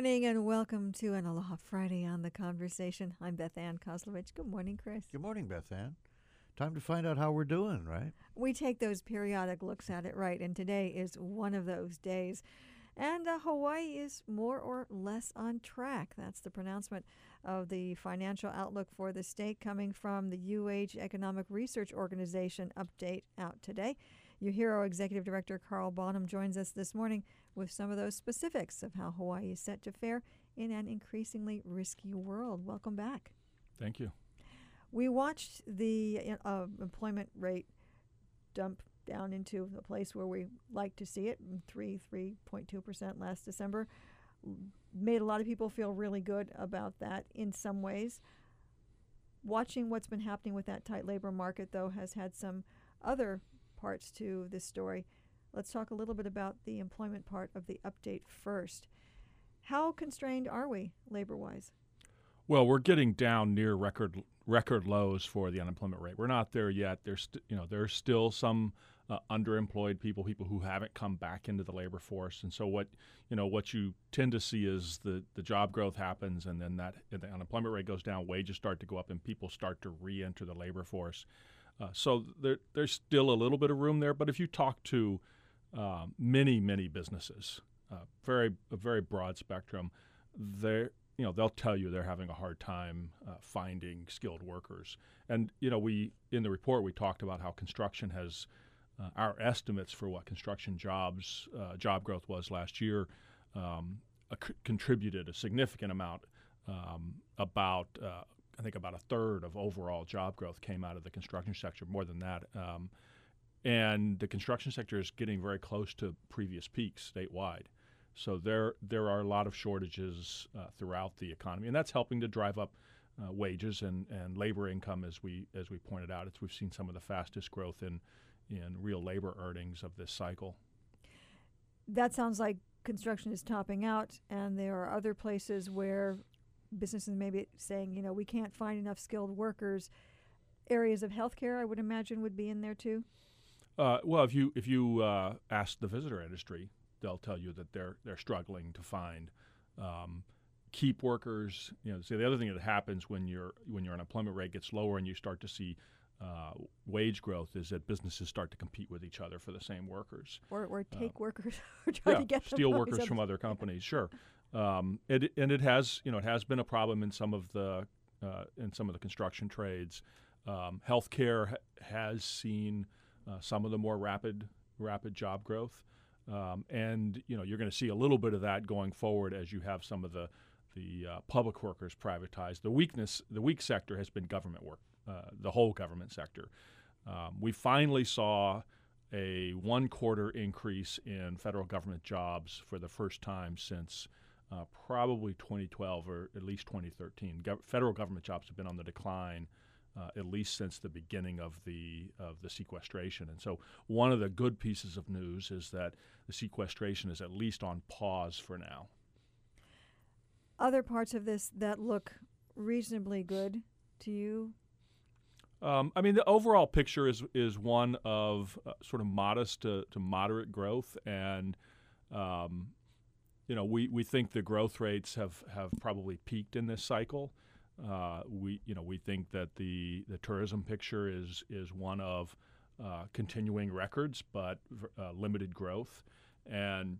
morning and welcome to an Aloha Friday on The Conversation. I'm Beth Ann Kozlovich. Good morning, Chris. Good morning, Beth Ann. Time to find out how we're doing, right? We take those periodic looks at it, right, and today is one of those days. And Hawaii is more or less on track. That's the pronouncement of the financial outlook for the state coming from the UH Economic Research Organization update out today. UHERO Executive Director Carl Bonham joins us this morning with some of those specifics of how Hawaii is set to fare in an increasingly risky world. Welcome back. Thank you. We watched the employment rate dump down into the place where we like to see it, 3.2% last December. Made a lot of people feel really good about that in some ways. Watching what's been happening with that tight labor market, though, has had some other parts to this story. Let's talk a little bit about the employment part of the update first. How constrained are we labor-wise? Well, we're getting down near record lows for the unemployment rate. We're not there yet. There's still some underemployed people who haven't come back into the labor force. And so what you tend to see is the job growth happens, and then the unemployment rate goes down, wages start to go up, and people start to re-enter the labor force. So there's still a little bit of room there. But if you talk to many businesses, a very broad spectrum, they'll tell you they're having a hard time finding skilled workers. And we in the report we talked about how construction has our estimates for what construction job growth was last year contributed a significant amount. I think about a third of overall job growth came out of the construction sector, more than that. And the construction sector is getting very close to previous peaks statewide. So there are a lot of shortages throughout the economy, and that's helping to drive up wages and labor income, as we pointed out. We've seen some of the fastest growth in real labor earnings of this cycle. That sounds like construction is topping out, and there are other places where businesses may be saying, we can't find enough skilled workers. Areas of healthcare, I would imagine, would be in there too. Well, if you ask the visitor industry, they'll tell you that they're struggling to find keep workers. So the other thing that happens when your unemployment rate gets lower and you start to see wage growth is that businesses start to compete with each other for the same workers. Or take workers or try to get them steal workers from other companies. Sure. It has been a problem in some of the construction trades. Healthcare has seen some of the more rapid job growth. And you're going to see a little bit of that going forward as you have some of the public workers privatized. The weak sector has been government work, the whole government sector. We finally saw a 1/4 increase in federal government jobs for the first time since probably 2012 or at least 2013. Federal government jobs have been on the decline at least since the beginning of the sequestration. And so one of the good pieces of news is that the sequestration is at least on pause for now. Other parts of this that look reasonably good to you? The overall picture is one of sort of modest to moderate growth, and we think the growth rates have probably peaked in this cycle. We think that the tourism picture is one of continuing records, but limited growth, and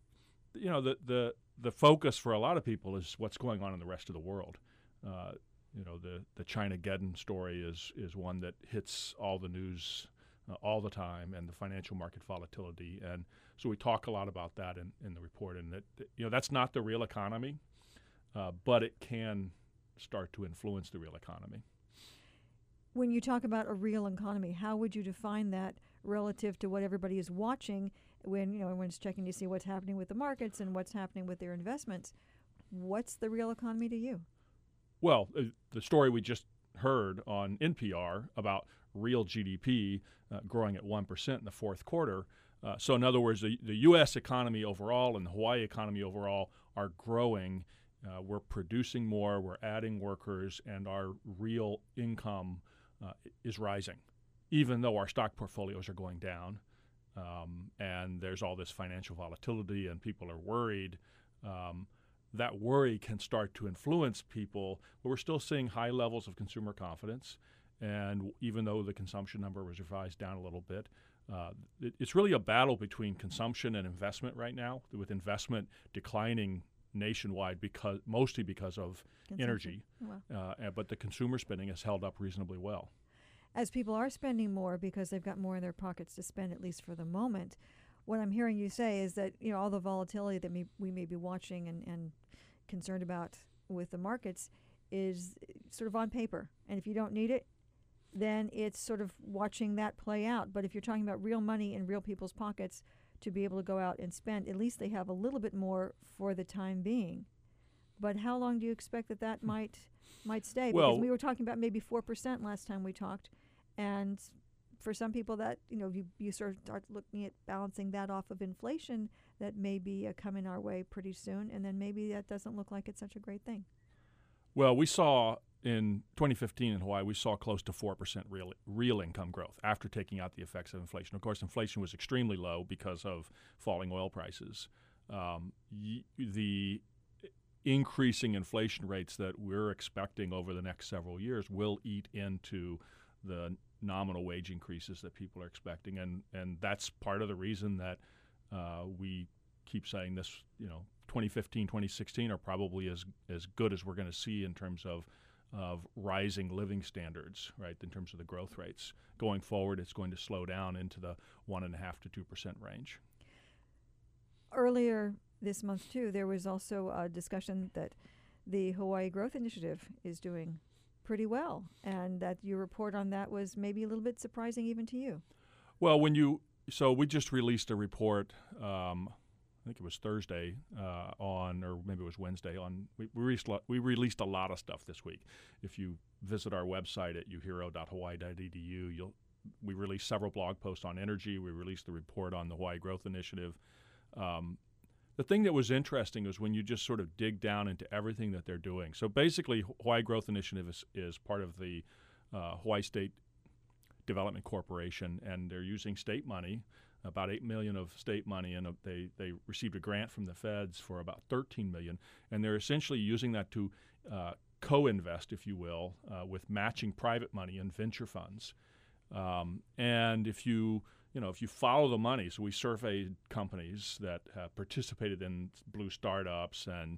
the focus for a lot of people is what's going on in the rest of the world. The China-Geddon story is one that hits all the news all the time, and the financial market volatility, and so we talk a lot about that in the report, and that that's not the real economy, but it can start to influence the real economy. When you talk about a real economy, how would you define that relative to what everybody is watching when everyone's checking to see what's happening with the markets and what's happening with their investments? What's the real economy to you? Well, the story we just heard on NPR about real GDP growing at 1% in the fourth quarter. So in other words, the U.S. economy overall and the Hawaii economy overall are growing. We're producing more, we're adding workers, and our real income is rising, even though our stock portfolios are going down. And there's all this financial volatility and people are worried. that worry can start to influence people. But we're still seeing high levels of consumer confidence. And even though the consumption number was revised down a little bit, it's really a battle between consumption and investment right now, with investment declining nationwide mostly because of energy. Wow. But the consumer spending has held up reasonably well. As people are spending more because they've got more in their pockets to spend, at least for the moment, what I'm hearing you say is that all the volatility that we may be watching and concerned about with the markets is sort of on paper. And if you don't need it, then it's sort of watching that play out. But if you're talking about real money in real people's pockets to be able to go out and spend, at least they have a little bit more for the time being. But how long do you expect that might stay? Well, because we were talking about maybe 4% last time we talked, and for some people that you sort of start looking at balancing that off of inflation that may be coming our way pretty soon, and then maybe that doesn't look like it's such a great thing. Well, we saw in 2015 in Hawaii, we saw close to 4% real income growth after taking out the effects of inflation. Of course, inflation was extremely low because of falling oil prices. The increasing inflation rates that we're expecting over the next several years will eat into the nominal wage increases that people are expecting, and that's part of the reason that we keep saying this. 2015, 2016 are probably as good as we're going to see in terms of rising living standards, right? In terms of the growth rates going forward, it's going to slow down into the 1.5% to 2% range. Earlier this month, too, there was also a discussion that the Hawaii Growth Initiative is doing pretty well, and that your report on that was maybe a little bit surprising even to you. Well, so we just released a report, I think it was Thursday or maybe it was Wednesday. We released a lot of stuff this week. If you visit our website at uhiro.hawaii.edu, we released several blog posts on energy. We released the report on the Hawaii Growth Initiative. The thing that was interesting was when you just sort of dig down into everything that they're doing. So basically, Hawaii Growth Initiative is part of the Hawaii State Development Corporation, and they're using state money, about $8 million of state money, and they received a grant from the feds for about $13 million, and they're essentially using that to co-invest, if you will, with matching private money in venture funds. And if you follow the money, so we surveyed companies that have participated in Blue Startups and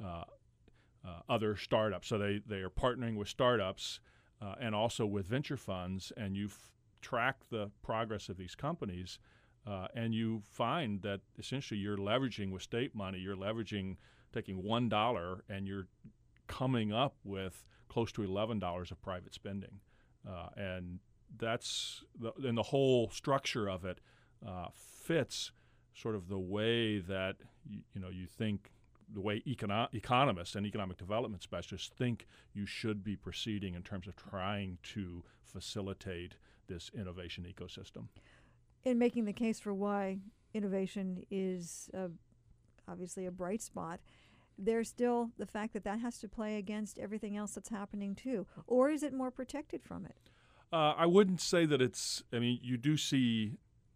other startups. So they are partnering with startups and also with venture funds, and you track the progress of these companies, and you find that essentially you're leveraging with state money, taking $1 and you're coming up with close to $11 of private spending. And that's the whole structure of it fits sort of the way that you think, the way economists and economic development specialists think you should be proceeding in terms of trying to facilitate this innovation ecosystem. In making the case for why innovation is obviously a bright spot, there's still the fact that has to play against everything else that's happening too. Or is it more protected from it? I wouldn't say that it's, you do see,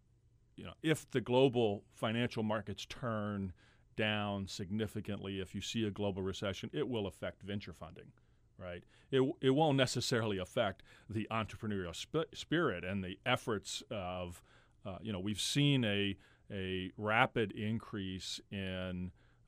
if the global financial markets turn down significantly, if you see a global recession, it will affect venture funding, right? It won't necessarily affect the entrepreneurial spirit and the efforts of, we've seen a rapid increase in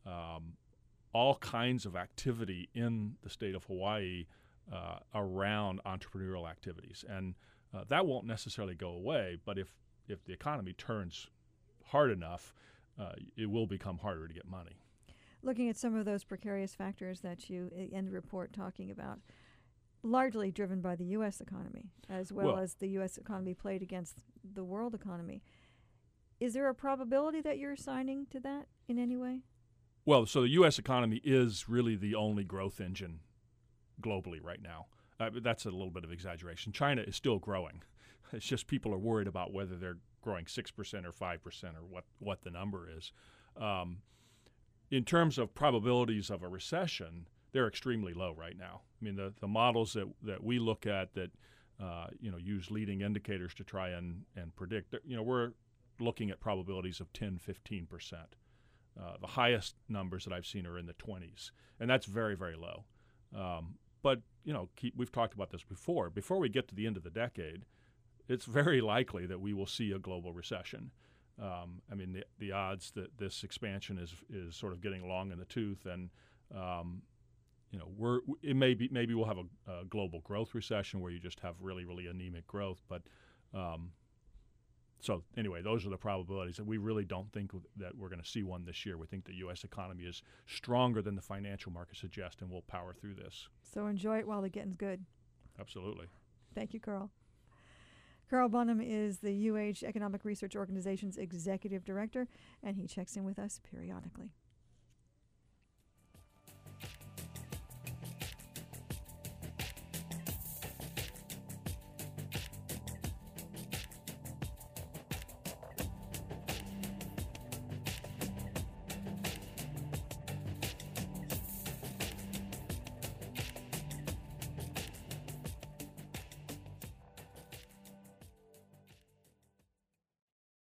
all kinds of activity in the state of Hawaii around entrepreneurial activities. And that won't necessarily go away, but if the economy turns hard enough, it will become harder to get money. Looking at some of those precarious factors that you end the report talking about, largely driven by the U.S. economy, as well as the U.S. economy played against the world economy. Is there a probability that you're assigning to that in any way? Well, so the U.S. economy is really the only growth engine globally right now. That's a little bit of exaggeration. China is still growing. It's just people are worried about whether they're growing 6% or 5% or what the number is. In terms of probabilities of a recession, they're extremely low right now. The models that we look at that use leading indicators to try and predict, we're looking at probabilities of 10, 15%. The highest numbers that I've seen are in the 20s, and that's very, very low. But we've talked about this before. Before we get to the end of the decade, it's very likely that we will see a global recession. I mean, the odds that this expansion is sort of getting long in the tooth, and maybe we'll have a global growth recession where you just have really, really anemic growth. But so anyway, those are the probabilities. And we really don't think that we're going to see one this year. We think the U.S. economy is stronger than the financial markets suggest, and we'll power through this. So enjoy it while the getting's good. Absolutely. Thank you, Carl. Carl Bunham is the UH Economic Research Organization's Executive Director, and he checks in with us periodically.